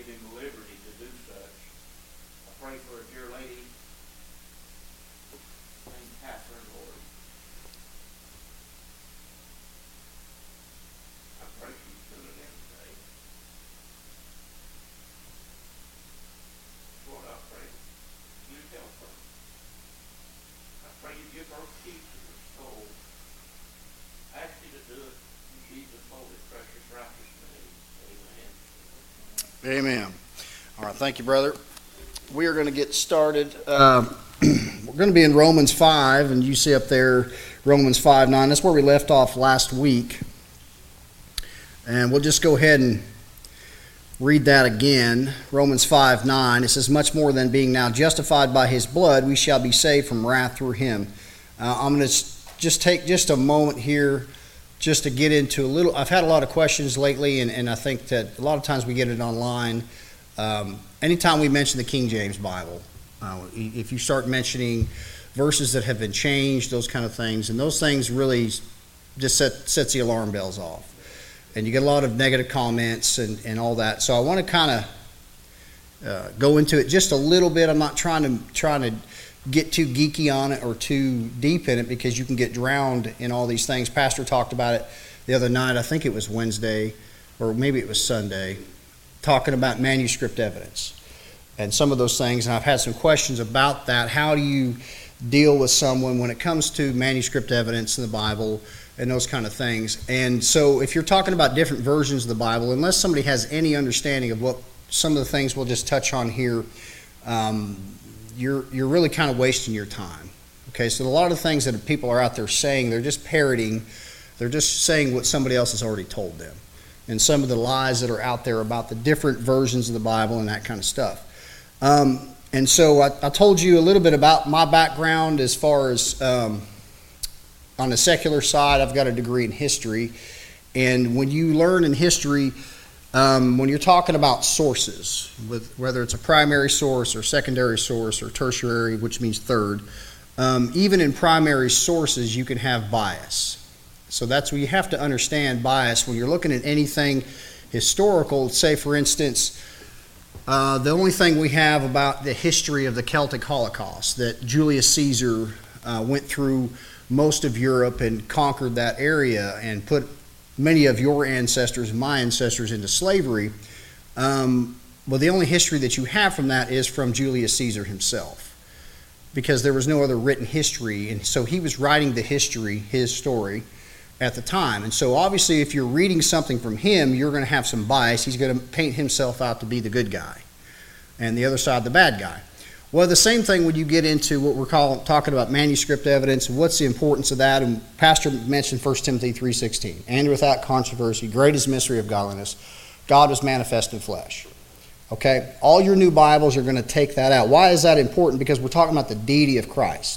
give him the liberty to do such. I pray for a dear lady named Catherine, Lord. I pray she's tuning in today. Lord, I pray you help her. I pray you give her peace in her soul. I ask you to do it in Jesus' holy, precious, righteous name. Amen. Amen. All right, thank you, brother. We are going to get started. We're going to be in Romans 5, and you see up there Romans 5:9. That's where we left off last week. And we'll just go ahead and read that again. Romans 5:9. It says, much more than being now justified by his blood, we shall be saved from wrath through him. I'm going to just take just a moment here just to get into a little. I've had a lot of questions lately, and I think that a lot of times we get it online. Anytime we mention the King James Bible, if you start mentioning verses that have been changed, those kind of things, and those things really just sets the alarm bells off. And you get a lot of negative comments and all that. So I want to kind of go into it just a little bit. I'm not trying to get too geeky on it or too deep in it, because you can get drowned in all these things. Pastor talked about it the other night. I think it was Wednesday, or maybe it was Sunday, talking about manuscript evidence and some of those things. And I've had some questions about that. How do you deal with someone when it comes to manuscript evidence in the Bible and those kind of things? And so if you're talking about different versions of the Bible, unless somebody has any understanding of what some of the things we'll just touch on here, you're really kind of wasting your time. Okay, so a lot of things that people are out there saying, they're just parroting, they're just saying what somebody else has already told them. And some of the lies that are out there about the different versions of the Bible and that kind of stuff. And so I told you a little bit about my background as far as on the secular side. I've got a degree in history. And when you learn in history, when you're talking about sources, whether it's a primary source or secondary source or tertiary, which means third, even in primary sources you can have bias. So that's where you have to understand bias when you're looking at anything historical. Say, for instance, the only thing we have about the history of the Celtic Holocaust, that Julius Caesar went through most of Europe and conquered that area and put many of your ancestors, my ancestors, into slavery. Well, the only history that you have from that is from Julius Caesar himself, because there was no other written history. And so he was writing the history, his story, at the time. And so obviously if you're reading something from him, you're going to have some bias. He's going to paint himself out to be the good guy and the other side the bad guy. Well, the same thing when you get into what we're talking about manuscript evidence, and what's the importance of that. And Pastor mentioned 1 Timothy 3:16, and without controversy, great is the mystery of godliness. God was manifest in flesh. Okay, all your new Bibles are going to take that out. Why is that important? Because we're talking about the deity of Christ.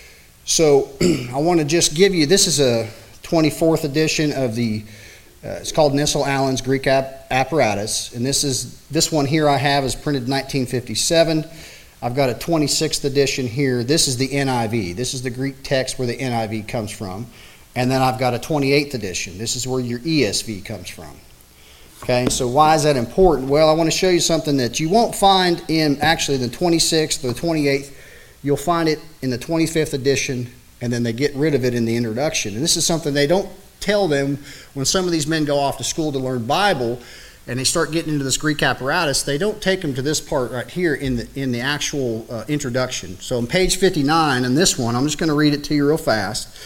So I want to just give you, this is a 24th edition of the, it's called Nissel-Allen's Greek Apparatus. And this one here I have is printed in 1957. I've got a 26th edition here. This is the NIV. This is the Greek text where the NIV comes from. And then I've got a 28th edition. This is where your ESV comes from. Okay, so why is that important? Well, I want to show you something that you won't find in actually the 26th or the 28th. You'll find it in the 25th edition, and then they get rid of it in the introduction. And this is something they don't tell them when some of these men go off to school to learn Bible, and they start getting into this Greek apparatus. They don't take them to this part right here in the actual introduction. So on page 59, in this one, I'm just going to read it to you real fast.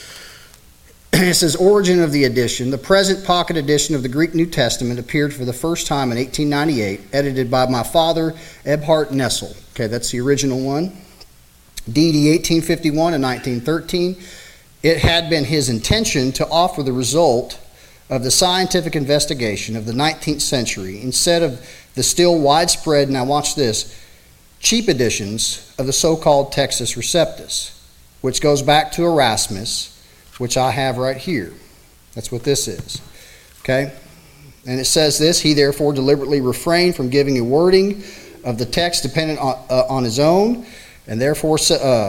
It says, origin of the edition. The present pocket edition of the Greek New Testament appeared for the first time in 1898, edited by my father, Eberhard Nissel. Okay, that's the original one. DD 1851 and 1913. It had been his intention to offer the result of the scientific investigation of the 19th century instead of the still widespread, now watch this, cheap editions of the so-called Textus Receptus, which goes back to Erasmus, which I have right here. That's what this is. Okay? And it says this, he therefore deliberately refrained from giving a wording of the text dependent on his own, and therefore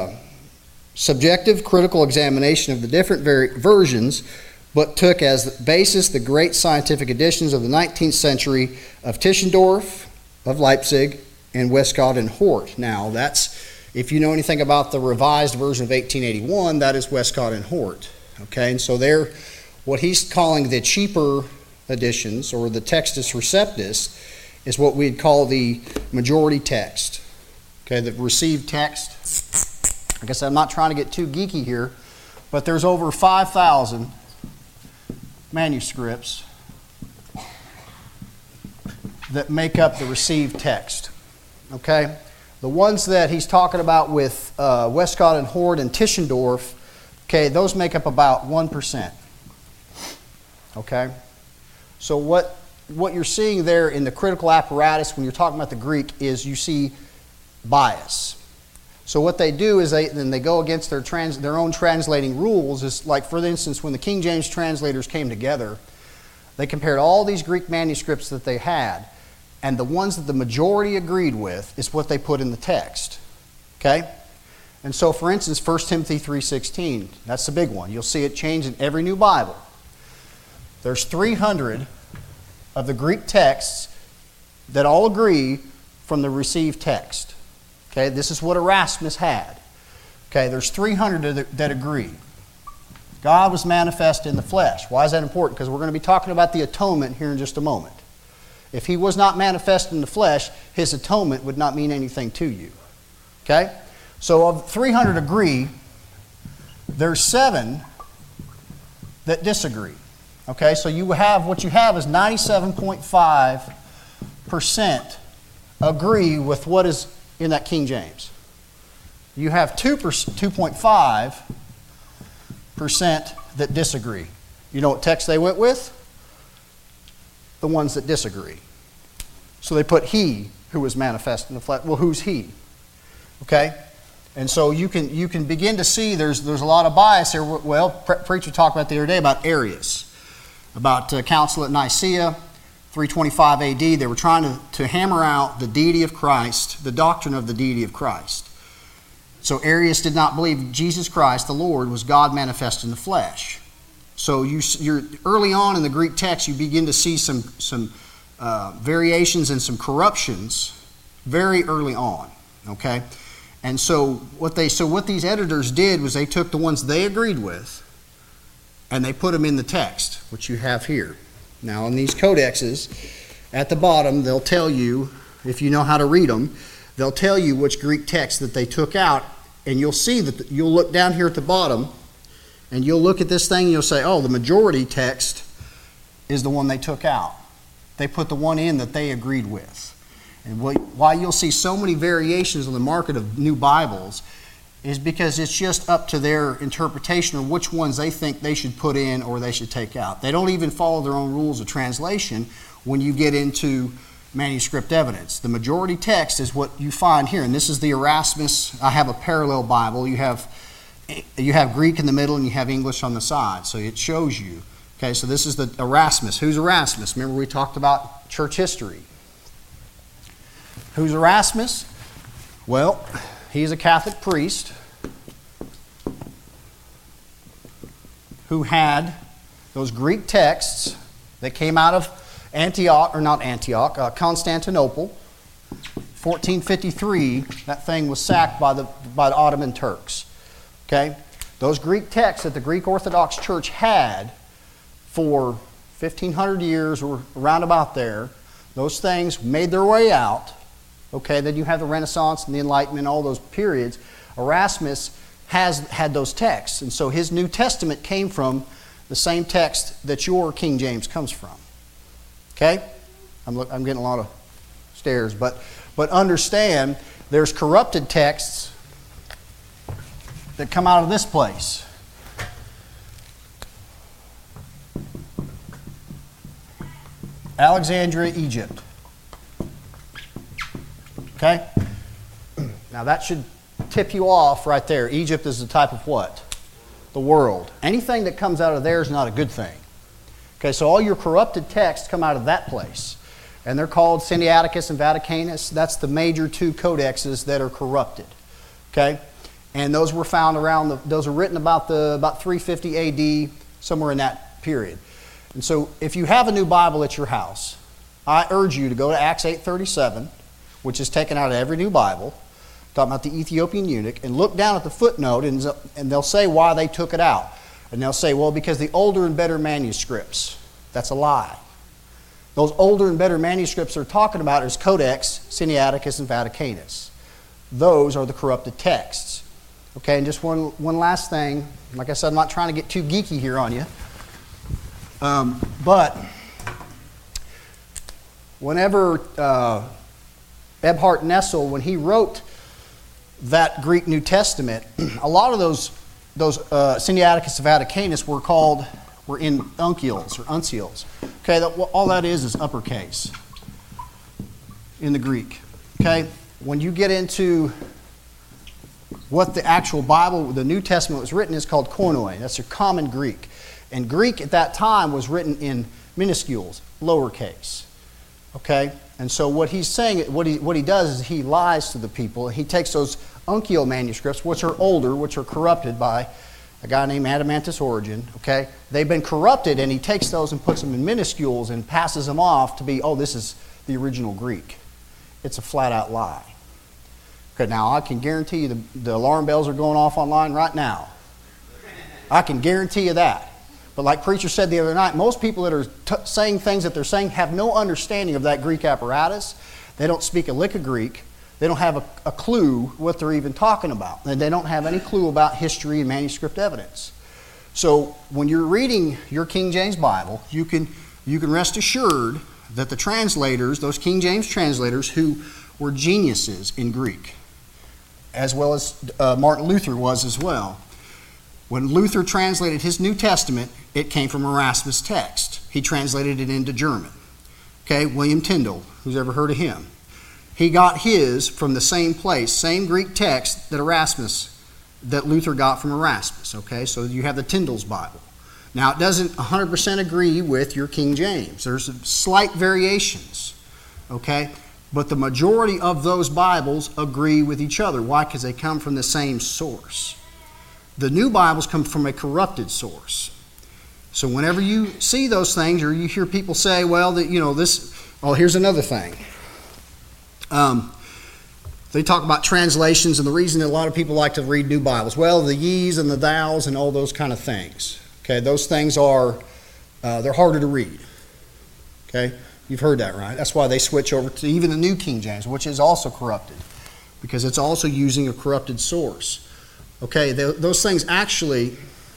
subjective critical examination of the different versions, but took as basis the great scientific editions of the 19th century of Tischendorf, of Leipzig and Westcott and Hort. Now, that's, if you know anything about the revised version of 1881, that is Westcott and Hort. Okay, and so they're what he's calling the cheaper editions, or the Textus Receptus, is what we'd call the majority text. Okay, the received text. Like I said, I'm not trying to get too geeky here, but there's over 5,000 manuscripts that make up the received text. Okay, the ones that he's talking about with Westcott and Hort and Tischendorf, okay, those make up about 1%. Okay, so what you're seeing there in the critical apparatus when you're talking about the Greek is you see bias. So what they do is they go against their own translating rules. Is like, for instance, when the King James translators came together, they compared all these Greek manuscripts that they had, and the ones that the majority agreed with is what they put in the text. Okay? And so, for instance, 1 Timothy 3:16, that's the big one. You'll see it change in every new Bible. There's 300 of the Greek texts that all agree from the received text. Okay, this is what Erasmus had. Okay, there's 300 that agree. God was manifest in the flesh. Why is that important? Because we're going to be talking about the atonement here in just a moment. If he was not manifest in the flesh, his atonement would not mean anything to you. Okay? So of 300 agree, there's 7 that disagree. Okay, so what you have is 97.5% agree with what is in that King James. You have 2.5% that disagree. You know what text they went with? The ones that disagree. So they put he who was manifest in the flesh. Well, who's he? Okay? And so you can begin to see there's a lot of bias here. Well, preacher talked about the other day about Arius, about council at Nicaea, 325 AD. They were trying to hammer out the deity of Christ, the doctrine of the deity of Christ. So Arius did not believe Jesus Christ, the Lord, was God manifest in the flesh. So you're early on in the Greek text, you begin to see some variations and some corruptions very early on. Okay, and so what these editors did was they took the ones they agreed with, and they put them in the text, which you have here. Now, in these codexes, at the bottom, they'll tell you, if you know how to read them, they'll tell you which Greek text that they took out, and you'll see that you'll look down here at the bottom, and you'll look at this thing, and you'll say, oh, the majority text is the one they took out. They put the one in that they agreed with. And why you'll see so many variations on the market of new Bibles is because it's just up to their interpretation of which ones they think they should put in or they should take out. They don't even follow their own rules of translation when you get into manuscript evidence. The majority text is what you find here, and this is the Erasmus. I have a parallel Bible. You have Greek in the middle and you have English on the side, so it shows you. Okay, so this is the Erasmus. Who's Erasmus? Remember we talked about church history. Who's Erasmus? Well, he's a Catholic priest who had those Greek texts that came out of Constantinople. 1453, that thing was sacked by the Ottoman Turks. Okay? Those Greek texts that the Greek Orthodox Church had for 1,500 years or around about there, those things made their way out. Okay, then you have the Renaissance and the Enlightenment, all those periods. Erasmus had those texts, and so his New Testament came from the same text that your King James comes from. Okay, I'm getting a lot of stares, but understand there's corrupted texts that come out of this place. Alexandria, Egypt. Okay? Now that should tip you off right there. Egypt is the type of what? The world. Anything that comes out of there is not a good thing. Okay, so all your corrupted texts come out of that place. And they're called Sinaiticus and Vaticanus. That's the major 2 codexes that are corrupted. Okay? And those were found those were written about 350 AD, somewhere in that period. And so if you have a new Bible at your house, I urge you to go to Acts 8:37 which is taken out of every new Bible, talking about the Ethiopian eunuch, and look down at the footnote, and they'll say why they took it out. And they'll say, well, because the older and better manuscripts. That's a lie. Those older and better manuscripts they're talking about is Codex, Sinaiticus, and Vaticanus. Those are the corrupted texts. Okay, and just one last thing. Like I said, I'm not trying to get too geeky here on you. But whenever Ebhard Nessel, when he wrote that Greek New Testament, a lot of those Sinaiticus and Vaticanus were in uncials or uncials. Okay, all that is uppercase in the Greek. Okay, when you get into what the actual Bible, the New Testament was written, is called Koinoi. That's your common Greek. And Greek at that time was written in minuscules, lowercase. Okay, and so what he's saying, what he does is he lies to the people. He takes those uncial manuscripts, which are older, which are corrupted by a guy named Adamantus Origen. Okay, they've been corrupted, and he takes those and puts them in minuscules and passes them off to be, oh, this is the original Greek. It's a flat-out lie. Okay, now I can guarantee you the alarm bells are going off online right now. I can guarantee you that. But like Preacher said the other night, most people that are saying things that they're saying have no understanding of that Greek apparatus. They don't speak a lick of Greek. They don't have a clue what they're even talking about. And they don't have any clue about history and manuscript evidence. So when you're reading your King James Bible, you can rest assured that the translators, those King James translators who were geniuses in Greek, as well as Martin Luther was as well. When Luther translated his New Testament, it came from Erasmus' text. He translated it into German. Okay, William Tyndale, who's ever heard of him? He got his from the same place, same Greek text that Luther got from Erasmus. Okay, so you have the Tyndale's Bible. Now, it doesn't 100% agree with your King James. There's slight variations. Okay, but the majority of those Bibles agree with each other. Why? Because they come from the same source. The new Bibles come from a corrupted source. So whenever you see those things, or you hear people say, well, here's another thing. They talk about translations, and the reason that a lot of people like to read new Bibles. Well, the ye's and the thou's and all those kind of things. Okay, those things they're harder to read. Okay, you've heard that, right? That's why they switch over to even the New King James, which is also corrupted, because it's also using a corrupted source. Okay, those things actually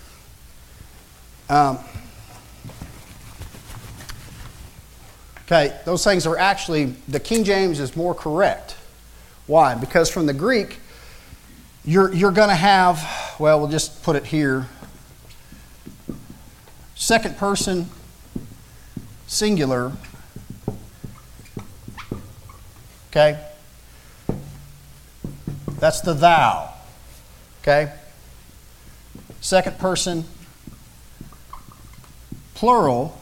those things are actually, the King James is more correct. Why? Because from the Greek, you're going to have, well, we'll just put it here, second person singular. Okay? That's the thou. Okay? Second person plural,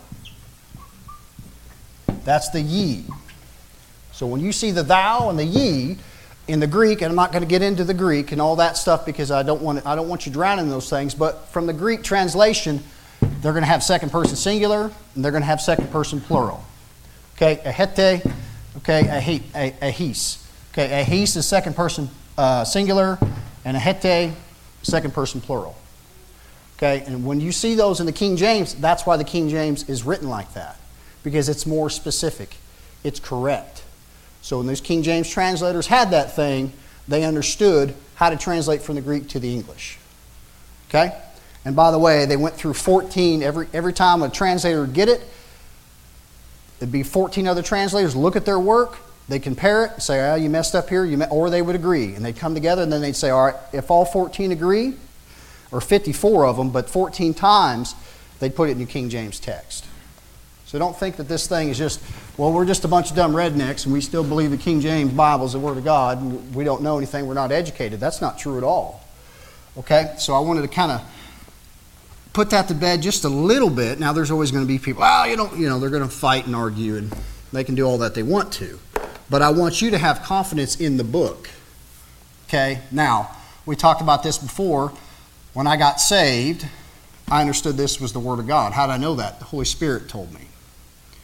that's the ye. So when you see the thou and the ye in the Greek, and I'm not going to get into the Greek and all that stuff because I don't want you drowning in those things, but from the Greek translation, they're going to have second person singular and they're going to have second person plural. Okay, ahete, okay, ahis. Okay, ahis is second person singular, and ahete, second person plural. Okay, and when you see those in the King James, that's why the King James is written like that, because it's more specific. It's correct. So when those King James translators had that thing, they understood how to translate from the Greek to the English. Okay? And by the way, they went through 14, every time a translator would get it, it'd be 14 other translators, look at their work, they compare it, say, oh, you messed up here, or they would agree. And they'd come together and then they'd say, all right, if all 14 agree, or 54 of them, but 14 times, they'd put it in the King James text. So don't think that this thing is just, well, we're just a bunch of dumb rednecks and we still believe the King James Bible is the Word of God and we don't know anything, we're not educated. That's not true at all. Okay? So I wanted to kind of put that to bed just a little bit. Now there's always going to be people, they're going to fight and argue and they can do all that they want to. But I want you to have confidence in the book. Okay? Now, we talked about this before. When I got saved, I understood this was the Word of God. How did I know that? The Holy Spirit told me.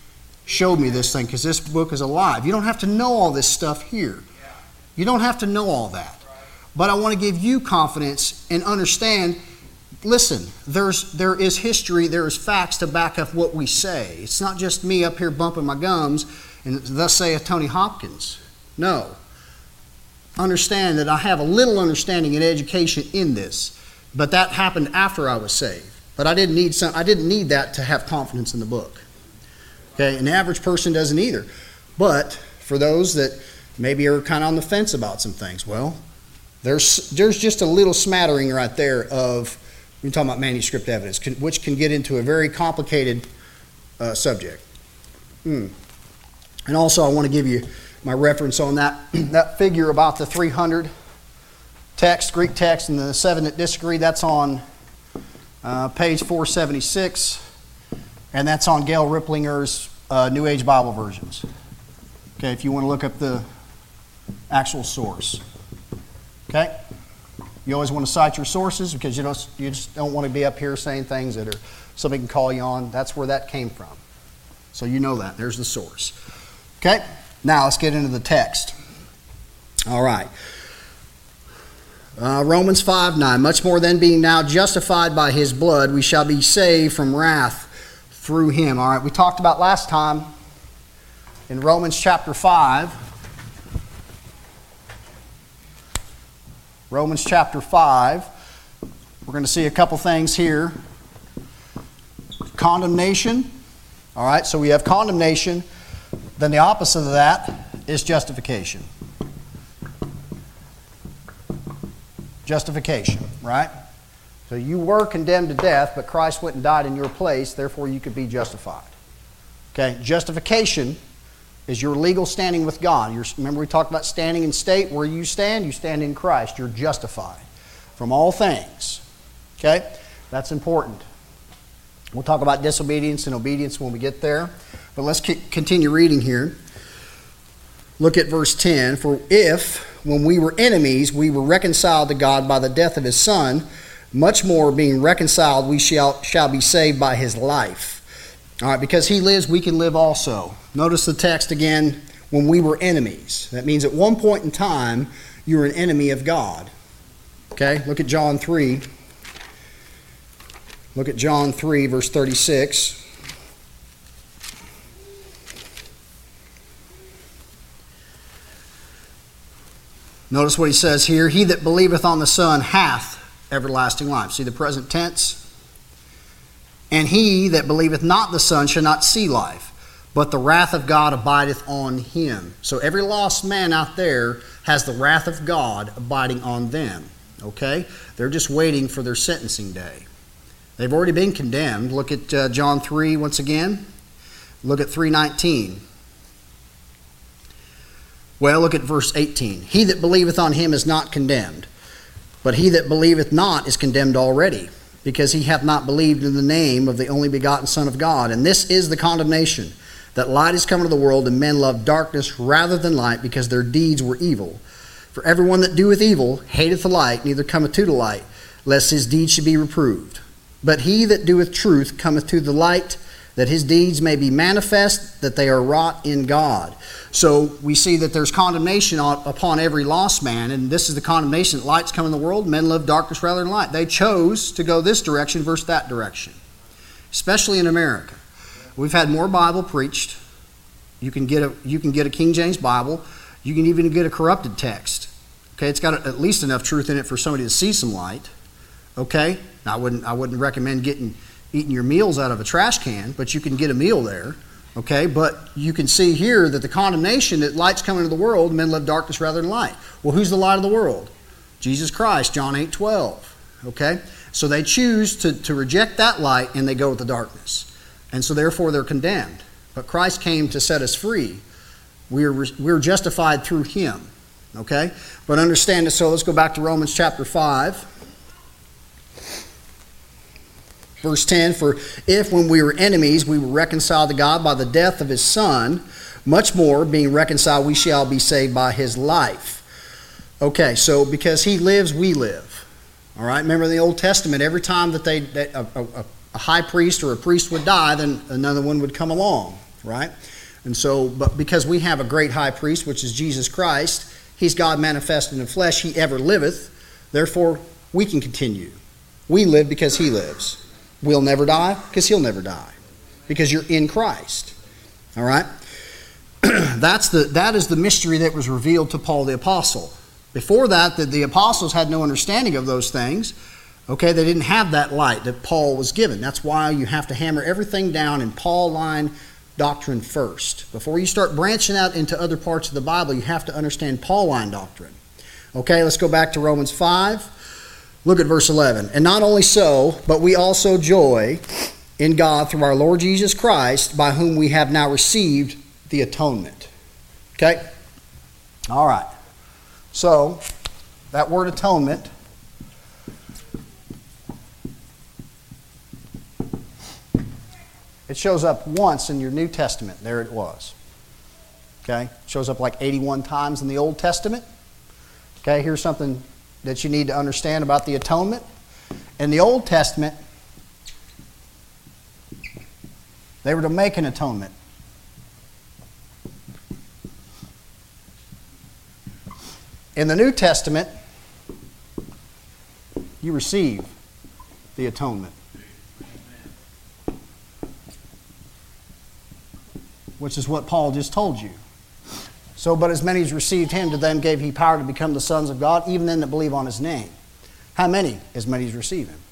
showed me this thing, because this book is alive. You don't have to know all this stuff here. You don't have to know all that. But I want to give you confidence and understand, listen, there is history, there is facts to back up what we say. It's not just me up here bumping my gums and thus saith Tony Hopkins. No. Understand that I have a little understanding and education in this, but that happened after I was saved. But I didn't need that to have confidence in the book. Okay, an average person doesn't either. But for those that maybe are kind of on the fence about some things, well, there's just a little smattering right there of, we're talking about manuscript evidence, which can get into a very complicated subject. And also I want to give you my reference on that figure about the 300 text, Greek text, and the 7 that disagree. That's on page 476, and that's on Gail Riplinger's New Age Bible Versions. Okay, if you want to look up the actual source. Okay? You always want to cite your sources, because you just don't want to be up here saying things that are somebody can call you on. That's where that came from. So you know that. There's the source. Okay? Now let's get into the text. All right. Romans 5:9. Much more than being now justified by his blood, we shall be saved from wrath through him. All right. We talked about last time in Romans chapter 5. Romans chapter 5. We're going to see a couple things here. Condemnation. All right. So we have condemnation. Then the opposite of that is justification. Justification, right? So you were condemned to death, but Christ went and died in your place, therefore you could be justified. Okay, justification is your legal standing with God. Remember we talked about standing in state. Where you stand in Christ. You're justified from all things. Okay, that's important. We'll talk about disobedience and obedience when we get there. But let's continue reading here. Look at verse 10. For if, when we were enemies, we were reconciled to God by the death of his Son, much more being reconciled, we shall be saved by his life. All right, because he lives, we can live also. Notice the text again, when we were enemies. That means at one point in time, you were an enemy of God. Okay, look at John 3. Look at John 3, verse 36. Notice what he says here. He that believeth on the Son hath everlasting life. See the present tense? And he that believeth not the Son shall not see life, but the wrath of God abideth on him. So every lost man out there has the wrath of God abiding on them. Okay? They're just waiting for their sentencing day. They've already been condemned. Look at John 3 once again. Look at 3:19. Well, look at verse 18. He that believeth on him is not condemned, but he that believeth not is condemned already, because he hath not believed in the name of the only begotten Son of God. And this is the condemnation, that light is come into the world, and men love darkness rather than light, because their deeds were evil. For everyone that doeth evil hateth the light, neither cometh to the light, lest his deeds should be reproved. But he that doeth truth cometh to the light, that his deeds may be manifest, that they are wrought in God. So we see that there's condemnation upon every lost man, and this is the condemnation that light's come in the world. Men love darkness rather than light. They chose to go this direction versus that direction, especially in America. We've had more Bible preached. You can get a King James Bible. You can even get a corrupted text. Okay, it's got at least enough truth in it for somebody to see some light. Okay, now, I wouldn't recommend eating your meals out of a trash can, but you can get a meal there. Okay, but you can see here that the condemnation that light's coming into the world, men love darkness rather than light. Well, who's the light of the world? Jesus Christ, John 8:12. Okay, so they choose to reject that light, and they go with the darkness, and so therefore they're condemned. But Christ came to set us free. We're justified through him. Okay, but understand this. So let's go back to Romans chapter 5. Verse 10, for if when we were enemies, we were reconciled to God by the death of his Son, much more, being reconciled, we shall be saved by his life. Okay, so because he lives, we live. All right, remember in the Old Testament, every time that a high priest or a priest would die, then another one would come along, right? And so, but because we have a great high priest, which is Jesus Christ, he's God manifested in the flesh, he ever liveth, therefore we can continue. We live because he lives. We'll never die because he'll never die. Because you're in Christ. All right? That is the mystery that was revealed to Paul the Apostle. Before that, the apostles had no understanding of those things. Okay, they didn't have that light that Paul was given. That's why you have to hammer everything down in Pauline doctrine first. Before you start branching out into other parts of the Bible, you have to understand Pauline doctrine. Okay, let's go back to Romans 5. Look at verse 11. And not only so, but we also joy in God through our Lord Jesus Christ, by whom we have now received the atonement. Okay? All right. So, that word atonement, it shows up once in your New Testament. There it was. Okay? It shows up like 81 times in the Old Testament. Okay, here's something that you need to understand about the atonement. In the Old Testament, they were to make an atonement. In the New Testament, you receive the atonement, which is what Paul just told you. So, but as many as received him, to them gave he power to become the sons of God, even them that believe on his name. How many? As many as receive him.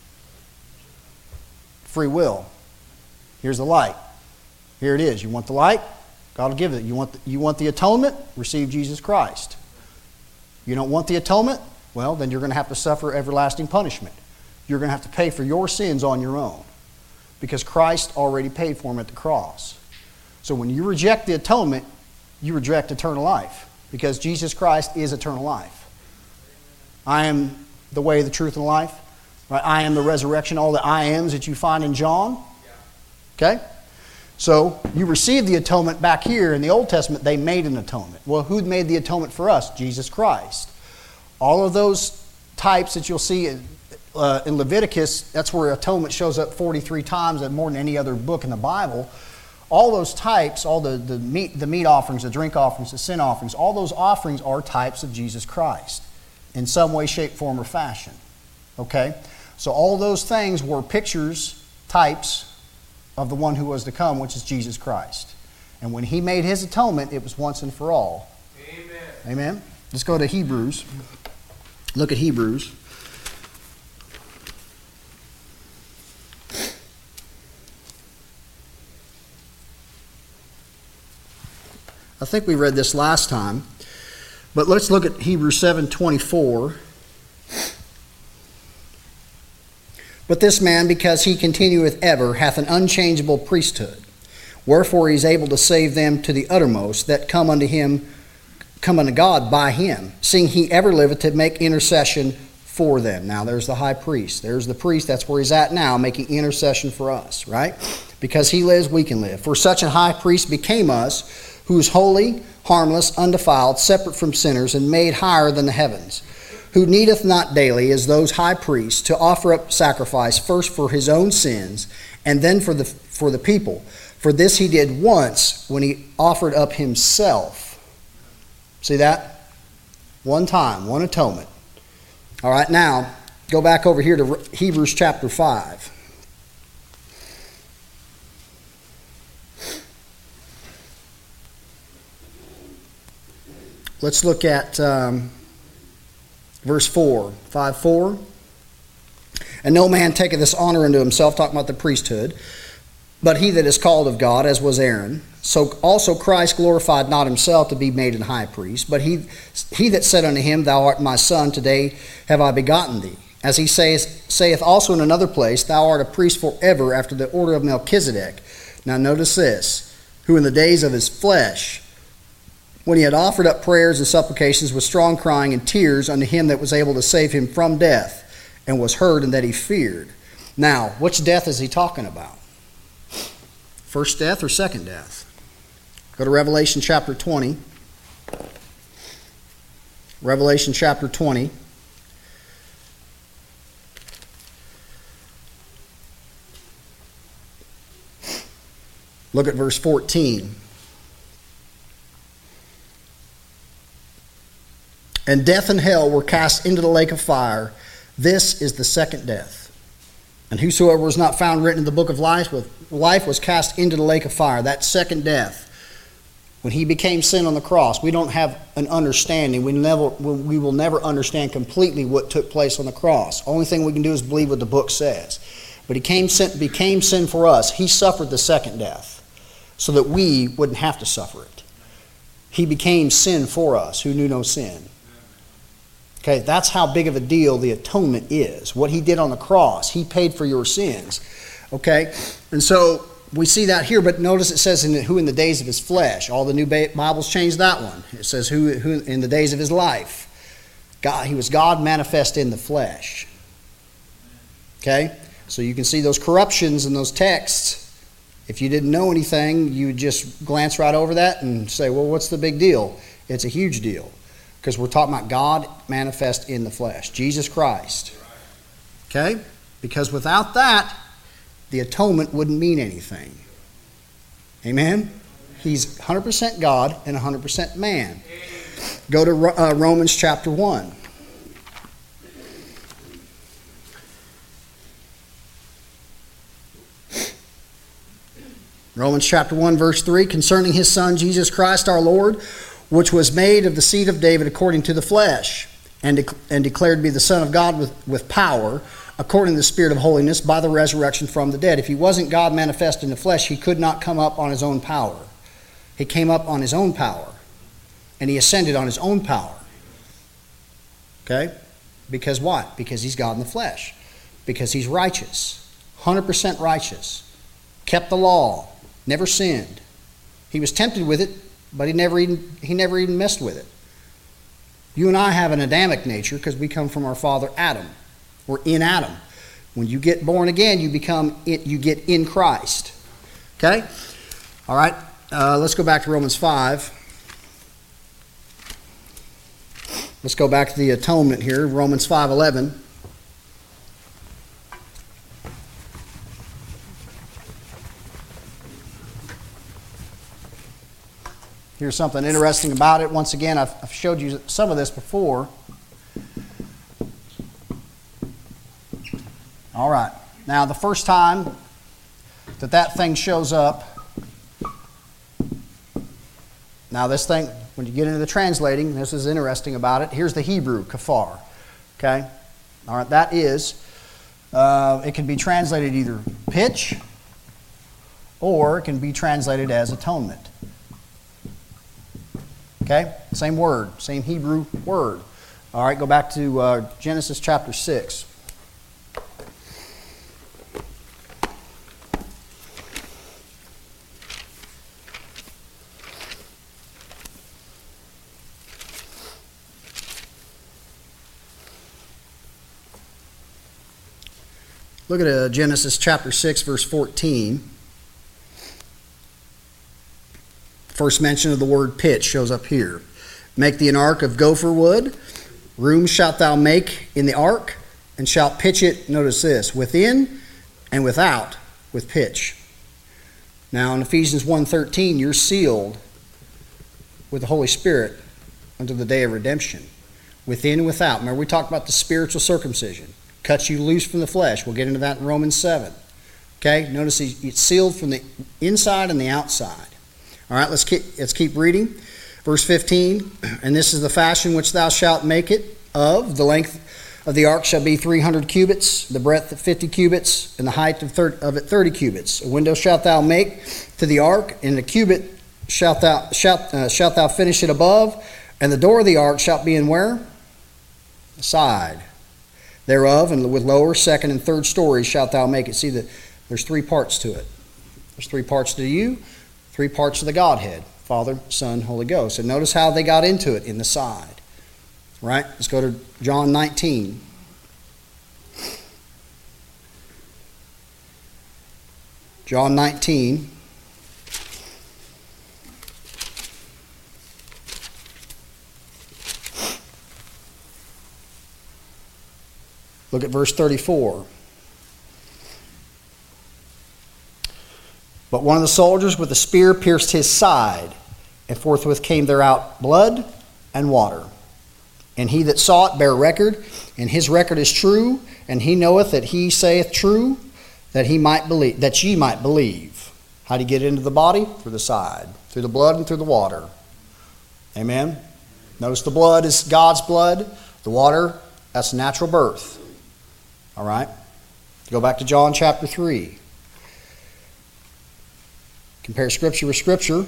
Free will. Here's the light. Here it is. You want the light? God will give it. You want the atonement? Receive Jesus Christ. You don't want the atonement? Well, then you're going to have to suffer everlasting punishment. You're going to have to pay for your sins on your own, because Christ already paid for them at the cross. So when you reject the atonement, you reject eternal life, because Jesus Christ is eternal life. I am the way, the truth, and the life. Right? I am the resurrection, all the I ams that you find in John. Okay? So you receive the atonement back here. In the Old Testament, they made an atonement. Well, who made the atonement for us? Jesus Christ. All of those types that you'll see in Leviticus, that's where atonement shows up 43 times, and more than any other book in the Bible. All those types, all the meat offerings, the drink offerings, the sin offerings, all those offerings are types of Jesus Christ in some way, shape, form, or fashion. Okay? So all those things were pictures, types of the one who was to come, which is Jesus Christ. And when he made his atonement, it was once and for all. Amen. Amen? Let's go to Hebrews. Look at Hebrews. I think we read this last time, but let's look at Hebrews 7:24. But this man, because he continueth ever, hath an unchangeable priesthood. Wherefore he is able to save them to the uttermost that come unto God by him, seeing he ever liveth to make intercession for them. Now there's the high priest. There's the priest. That's where he's at now, making intercession for us, right? Because he lives, we can live. For such a high priest became us, who is holy, harmless, undefiled, separate from sinners, and made higher than the heavens, who needeth not daily, as those high priests, to offer up sacrifice first for his own sins, and then for the people. For this he did once, when he offered up himself. See that? One time, one atonement. All right, now, go back over here to Hebrews chapter 5. Let's look at verse 4, 5:4. And no man taketh this honor unto himself, talking about the priesthood, but he that is called of God, as was Aaron. So also Christ glorified not himself to be made an high priest, but he that said unto him, Thou art my son, today have I begotten thee. As he saith also in another place, Thou art a priest forever after the order of Melchizedek. Now notice this, who in the days of his flesh, when he had offered up prayers and supplications with strong crying and tears unto him that was able to save him from death, and was heard, and that he feared. Now, which death is he talking about? First death or second death? Go to Revelation chapter 20. Revelation chapter 20. Look at verse 14. And death and hell were cast into the lake of fire. This is the second death. And whosoever was not found written in the book of life was cast into the lake of fire. That second death. When he became sin on the cross, we don't have an understanding. We will never understand completely what took place on the cross. Only thing we can do is believe what the book says. But he became sin for us. He suffered the second death so that we wouldn't have to suffer it. He became sin for us who knew no sin. Okay, that's how big of a deal the atonement is. What he did on the cross, he paid for your sins. Okay, and so we see that here, but notice it says who in the days of his flesh. All the new Bibles change that one. It says who in the days of his life. God, he was God manifest in the flesh. Okay, so you can see those corruptions in those texts. If you didn't know anything, you would just glance right over that and say, well, what's the big deal? It's a huge deal. Because we're talking about God manifest in the flesh, Jesus Christ. Okay? Because without that, the atonement wouldn't mean anything. Amen? He's 100% God and 100% man. Go to Romans chapter 1. Romans chapter 1, verse 3, concerning his Son, Jesus Christ our Lord, which was made of the seed of David according to the flesh, and declared to be the Son of God with power, according to the Spirit of holiness, by the resurrection from the dead. If he wasn't God manifest in the flesh, he could not come up on his own power. He came up on his own power, and he ascended on his own power. Okay? Because what? Because he's God in the flesh. Because he's righteous, 100% righteous, kept the law, never sinned. He was tempted with it, but he never even messed with it. You and I have an Adamic nature because we come from our father Adam. We're in Adam. When you get born again, you get in Christ. Okay? All right. Let's go back to Romans 5. Let's go back to the atonement here. Romans 5:11. Here's something interesting about it. Once again, I've showed you some of this before. All right. Now, the first time that thing shows up, now this thing, when you get into the translating, this is interesting about it. Here's the Hebrew, kafar. Okay? All right, that is, it can be translated either pitch or it can be translated as atonement. Okay? Same word, same Hebrew word. All right, go back to Genesis chapter 6. Look at Genesis chapter 6, verse 14. First mention of the word pitch shows up here. Make thee an ark of gopher wood. Room shalt thou make in the ark, and shalt pitch it, notice this, within and without with pitch. Now in Ephesians 1:13, you're sealed with the Holy Spirit until the day of redemption. Within and without. Remember we talked about the spiritual circumcision. Cuts you loose from the flesh. We'll get into that in Romans 7. Okay? Notice it's sealed from the inside and the outside. All right, let's keep reading. Verse 15, and this is the fashion which thou shalt make it of. The length of the ark shall be 300 cubits, the breadth 50 cubits, and the height of it 30 cubits. A window shalt thou make to the ark, and a cubit shalt thou finish it above, and the door of the ark shalt be in where? The side thereof, and with lower, second, and third stories shalt thou make it. See that there's three parts to it. There's three parts to you, three parts to the Godhead, Father, Son, Holy Ghost. And notice how they got into it in the side. Right? Let's go to John 19. John 19. Look at verse 34. But one of the soldiers with a spear pierced his side, and forthwith came there out blood and water. And he that saw it bare record, and his record is true, and he knoweth that he saith true, that ye might believe. How do you get into the body? Through the side, through the blood and through the water. Amen? Notice the blood is God's blood. The water, that's natural birth. All right? Go back to John chapter 3. Compare Scripture with Scripture.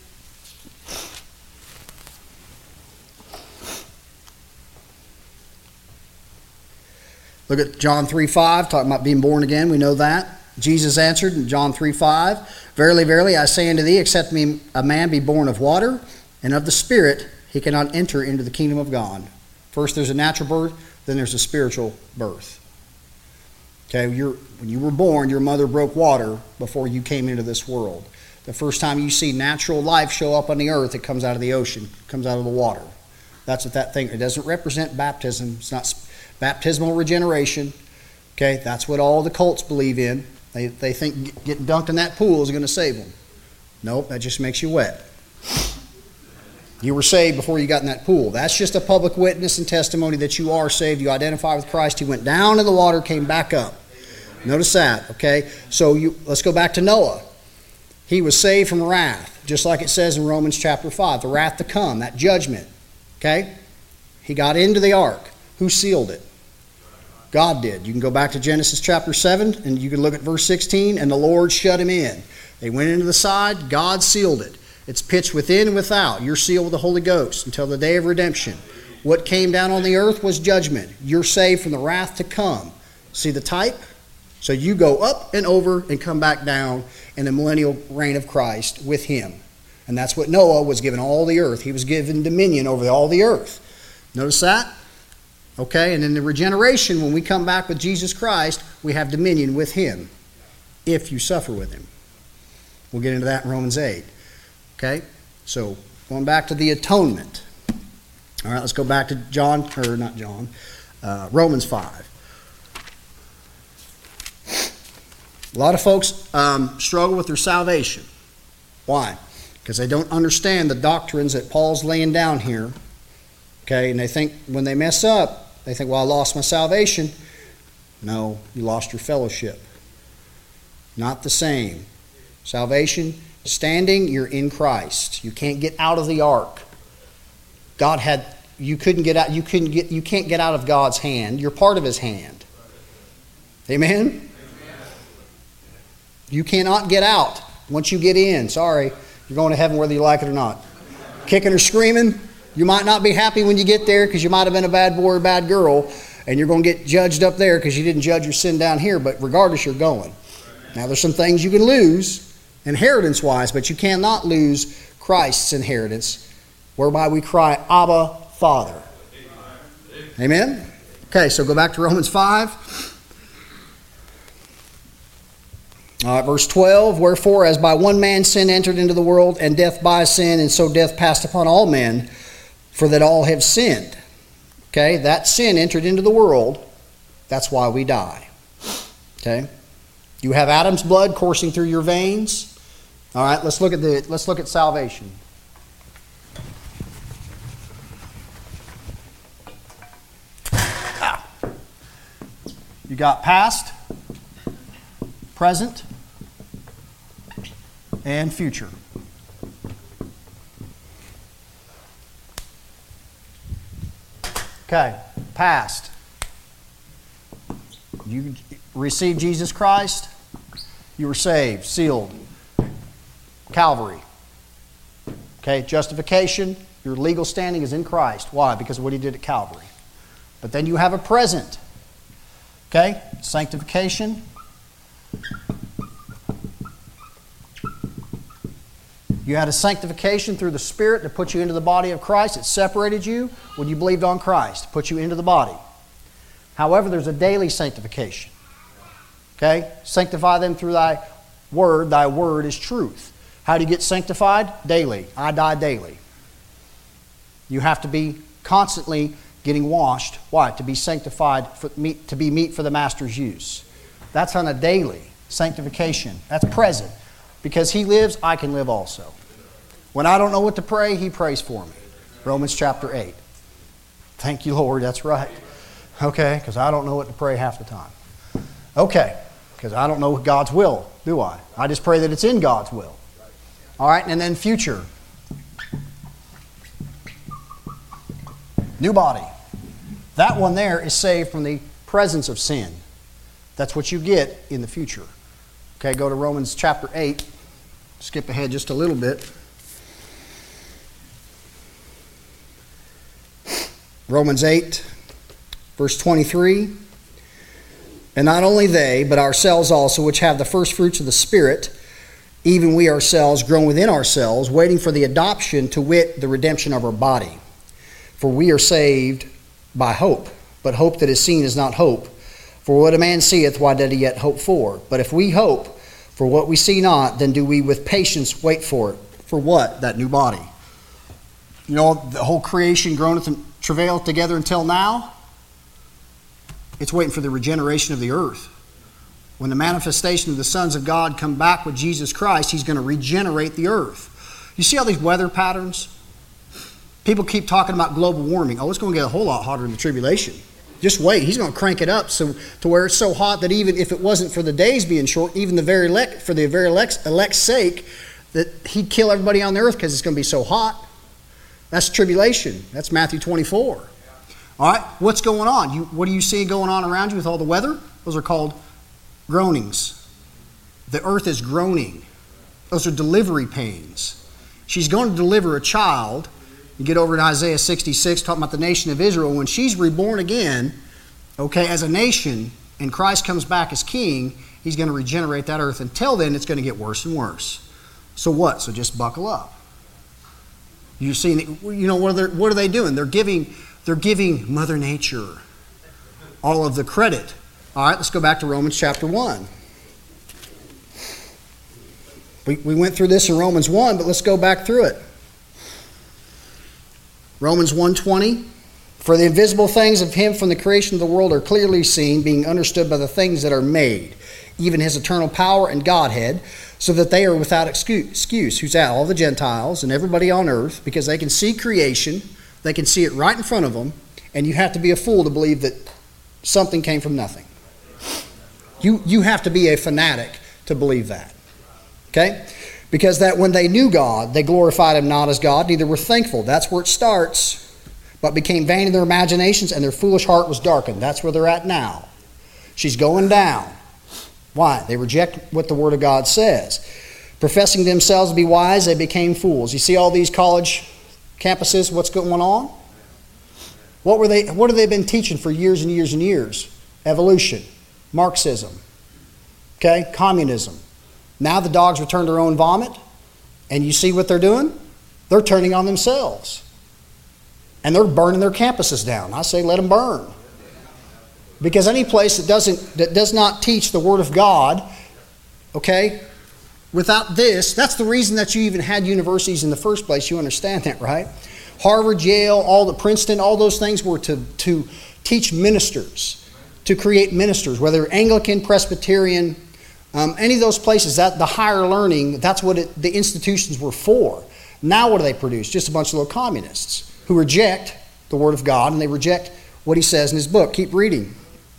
Look at John 3:5, talking about being born again. We know that. Jesus answered in John 3:5, Verily, verily, I say unto thee, except a man be born of water and of the Spirit, he cannot enter into the kingdom of God. First there's a natural birth, then there's a spiritual birth. Okay, when you were born, your mother broke water before you came into this world. The first time you see natural life show up on the earth, it comes out of the ocean, comes out of the water. That's what that thing, it doesn't represent baptism. It's not baptismal regeneration. Okay, that's what all the cults believe in. They think getting dunked in that pool is going to save them. Nope, that just makes you wet. You were saved before you got in that pool. That's just a public witness and testimony that you are saved. You identify with Christ. He went down in the water, came back up. Notice that, okay? So let's go back to Noah. He was saved from wrath, just like it says in Romans chapter 5, the wrath to come, that judgment. Okay? He got into the ark. Who sealed it? God did. You can go back to Genesis chapter 7, and you can look at verse 16, and the Lord shut him in. They went into the side, God sealed it. It's pitched within and without. You're sealed with the Holy Ghost until the day of redemption. What came down on the earth was judgment. You're saved from the wrath to come. See the type? So you go up and over and come back down in the millennial reign of Christ with him. And that's what Noah was given all the earth. He was given dominion over all the earth. Notice that? Okay, and in the regeneration, when we come back with Jesus Christ, we have dominion with him if you suffer with him. We'll get into that in Romans 8. Okay, so going back to the atonement. All right, let's go back to Romans 5. A lot of folks struggle with their salvation. Why? Because they don't understand the doctrines that Paul's laying down here. Okay, and they think when they mess up, they think, well, I lost my salvation. No, you lost your fellowship. Not the same. Salvation, standing, you're in Christ. You can't get out of the ark. You can't get out of God's hand. You're part of his hand. Amen? You cannot get out once you get in. Sorry, you're going to heaven whether you like it or not. Kicking or screaming, you might not be happy when you get there because you might have been a bad boy or bad girl, and you're going to get judged up there because you didn't judge your sin down here, but regardless, you're going. Now, there's some things you can lose inheritance-wise, but you cannot lose Christ's inheritance, whereby we cry, Abba, Father. Amen? Okay, so go back to Romans 5. All right, verse 12, Wherefore, as by one man sin entered into the world, and death by sin, and so death passed upon all men, for that all have sinned. Okay, that sin entered into the world. That's why we die. Okay, you have Adam's blood coursing through your veins. All right, let's look at salvation. You got past, present, and future. Okay, past. You received Jesus Christ. You were saved, sealed. Calvary. Okay, justification. Your legal standing is in Christ. Why? Because of what he did at Calvary. But then you have a present. Okay, sanctification. You had a sanctification through the Spirit to put you into the body of Christ. It separated you when you believed on Christ, put you into the body. However, there's a daily sanctification. Okay? Sanctify them through thy word. Thy word is truth. How do you get sanctified? Daily. I die daily. You have to be constantly getting washed. Why? To be sanctified, to be meet for the master's use. That's on a daily sanctification. That's present. Because he lives, I can live also. When I don't know what to pray, he prays for me. Romans chapter 8. Thank you, Lord. That's right. Okay, because I don't know what to pray half the time. Okay, because I don't know God's will, do I? I just pray that it's in God's will. All right, and then future. New body. That one there is saved from the presence of sin. That's what you get in the future. Okay, go to Romans chapter 8. Skip ahead just a little bit. Romans 8, verse 23. And not only they, but ourselves also, which have the first fruits of the Spirit, even we ourselves grown within ourselves, waiting for the adoption, to wit, the redemption of our body. For we are saved by hope. But hope that is seen is not hope. For what a man seeth, why doth he yet hope for? But if we hope for what we see not, then do we with patience wait for it. For what? That new body. You know, the whole creation groaneth and travaileth together until now. It's waiting for the regeneration of the earth. When the manifestation of the sons of God come back with Jesus Christ, He's going to regenerate the earth. You see all these weather patterns? People keep talking about global warming. Oh, it's going to get a whole lot hotter in the tribulation. Just wait. He's going to crank it up so to where it's so hot that even if it wasn't for the days being short, even for the very elect's sake, that He'd kill everybody on the earth because it's going to be so hot. That's tribulation. That's Matthew 24. All right, what's going on? What do you see going on around you with all the weather? Those are called groanings. The earth is groaning. Those are delivery pains. She's going to deliver a child. You get over to Isaiah 66, talking about the nation of Israel. When she's reborn again, okay, as a nation, and Christ comes back as king, He's going to regenerate that earth. Until then, it's going to get worse and worse. So what? So just buckle up. You see, you know, what are they doing? They're giving Mother Nature all of the credit. All right, let's go back to Romans chapter 1. We went through this in Romans 1, but let's go back through it. Romans 1:20. For the invisible things of Him from the creation of the world are clearly seen, being understood by the things that are made, even His eternal power and Godhead, so that they are without excuse. Who's that? All the Gentiles and everybody on earth, because they can see creation, they can see it right in front of them, and you have to be a fool to believe that something came from nothing. You have to be a fanatic to believe that. Okay? Because that when they knew God, they glorified Him not as God, neither were thankful. That's where it starts. But became vain in their imaginations, and their foolish heart was darkened. That's where they're at now. She's going down. Why? They reject what the Word of God says. Professing themselves to be wise, they became fools. You see all these college campuses, what's going on? What have they been teaching for years and years and years? Evolution, Marxism, okay, communism. Now the dogs return to their own vomit, and you see what they're doing? They're turning on themselves. And they're burning their campuses down. I say let them burn. Because any place that does not teach the Word of God, okay, without this, that's the reason that you even had universities in the first place. You understand that, right? Harvard, Yale, Princeton, all those things were to teach ministers, to create ministers, whether Anglican, Presbyterian, any of those places, that the higher learning, that's what the institutions were for. Now what do they produce? Just a bunch of little communists who reject the Word of God, and they reject what He says in His book. Keep reading.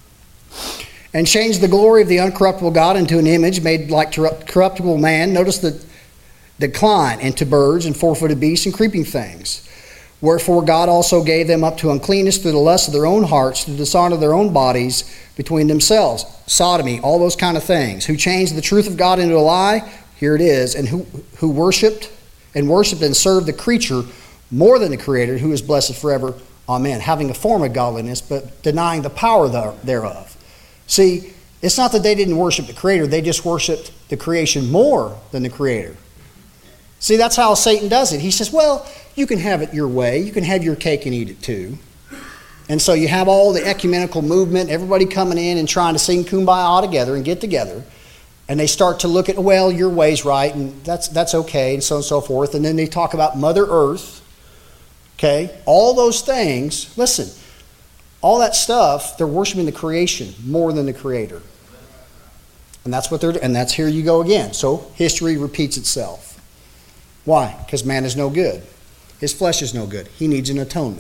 And change the glory of the uncorruptible God into an image made like corruptible man. Notice the decline into birds and four-footed beasts and creeping things. Wherefore God also gave them up to uncleanness through the lust of their own hearts, to the dishonor of their own bodies between themselves. Sodomy, all those kind of things. Who changed the truth of God into a lie. Here it is. And who worshipped and served the creature more than the Creator, who is blessed forever. Amen. Having a form of godliness, but denying the power thereof. See, it's not that they didn't worship the Creator. They just worshiped the creation more than the Creator. See, that's how Satan does it. He says, well, you can have it your way. You can have your cake and eat it too. And so you have all the ecumenical movement, everybody coming in and trying to sing Kumbaya together and get together. And they start to look at, well, your way's right, and that's okay, and so on and so forth. And then they talk about Mother Earth. Okay? All those things, listen, all that stuff, they're worshiping the creation more than the Creator. And that's what and that's here you go again. So history repeats itself. Why? Because man is no good. His flesh is no good. He needs an atonement.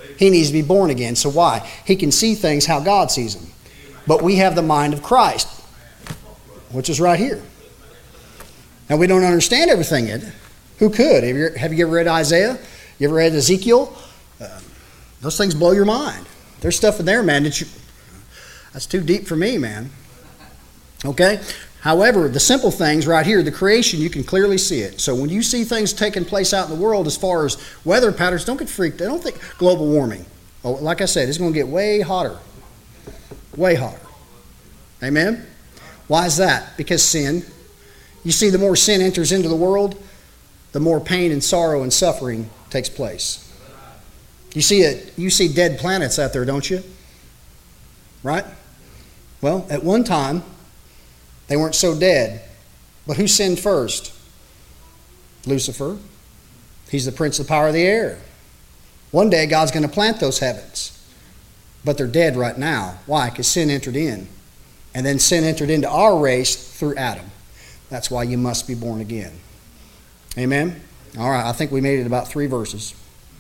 He needs to be born again. So why? He can see things how God sees them. But we have the mind of Christ, which is right here. Now, we don't understand everything in it. Who could? Have you ever read Isaiah? You ever read Ezekiel? Those things blow your mind. There's stuff in there, man, that's too deep for me, man. Okay? However, the simple things right here, the creation, you can clearly see it. So when you see things taking place out in the world as far as weather patterns, don't get freaked. I don't think global warming. Oh, like I said, it's going to get way hotter. Way hotter. Amen? Why is that? Because sin. You see, the more sin enters into the world, the more pain and sorrow and suffering takes place. You see it. You see dead planets out there, don't you? Right? Well, at one time, they weren't so dead. But who sinned first? Lucifer. He's the prince of the power of the air. One day, God's going to plant those heavens. But they're dead right now. Why? Because sin entered in. And then sin entered into our race through Adam. That's why you must be born again. Amen? All right, I think we made it about 3 verses.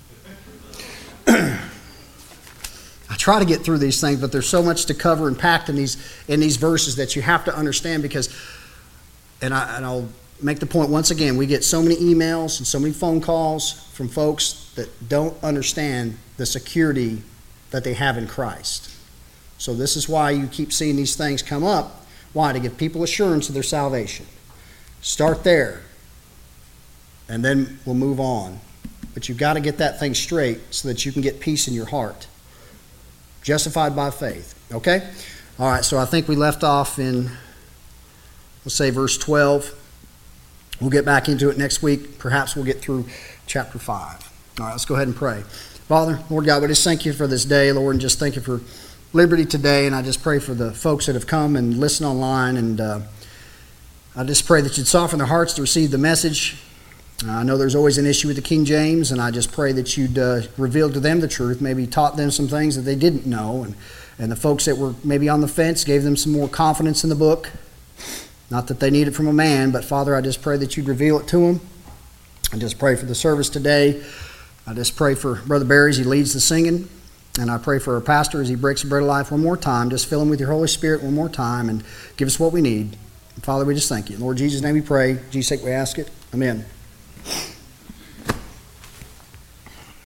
I try to get through these things, but there's so much to cover and packed in these verses that you have to understand because, and I'll make the point once again, we get so many emails and so many phone calls from folks that don't understand the security that they have in Christ. So this is why you keep seeing these things come up. Why? To give people assurance of their salvation. Start there, and then we'll move on. But you've got to get that thing straight so that you can get peace in your heart. Justified by faith. Okay? All right, so I think we left off in, let's say, verse 12. We'll get back into it next week. Perhaps we'll get through chapter 5. All right, let's go ahead and pray. Father, Lord God, we just thank you for this day, Lord, and just thank you for Liberty today, and I just pray for the folks that have come and listened online, and I just pray that you'd soften their hearts to receive the message. I know there's always an issue with the King James, and I just pray that you'd reveal to them the truth, maybe taught them some things that they didn't know, and the folks that were maybe on the fence gave them some more confidence in the book. Not that they need it from a man, but Father, I just pray that you'd reveal it to them. I just pray for the service today. I just pray for Brother Barry as he leads the singing, and I pray for our pastor as he breaks the bread of life one more time. Just fill him with your Holy Spirit one more time and give us what we need. Father, we just thank you. In Lord Jesus' name we pray. In Jesus' sake we ask it. Amen.